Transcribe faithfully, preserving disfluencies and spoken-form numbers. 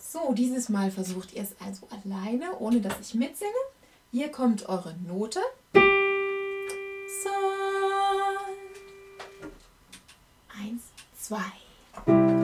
So, dieses Mal versucht ihr es also alleine, ohne dass ich mitsinge. Hier kommt eure Note. Sol. Eins, zwei.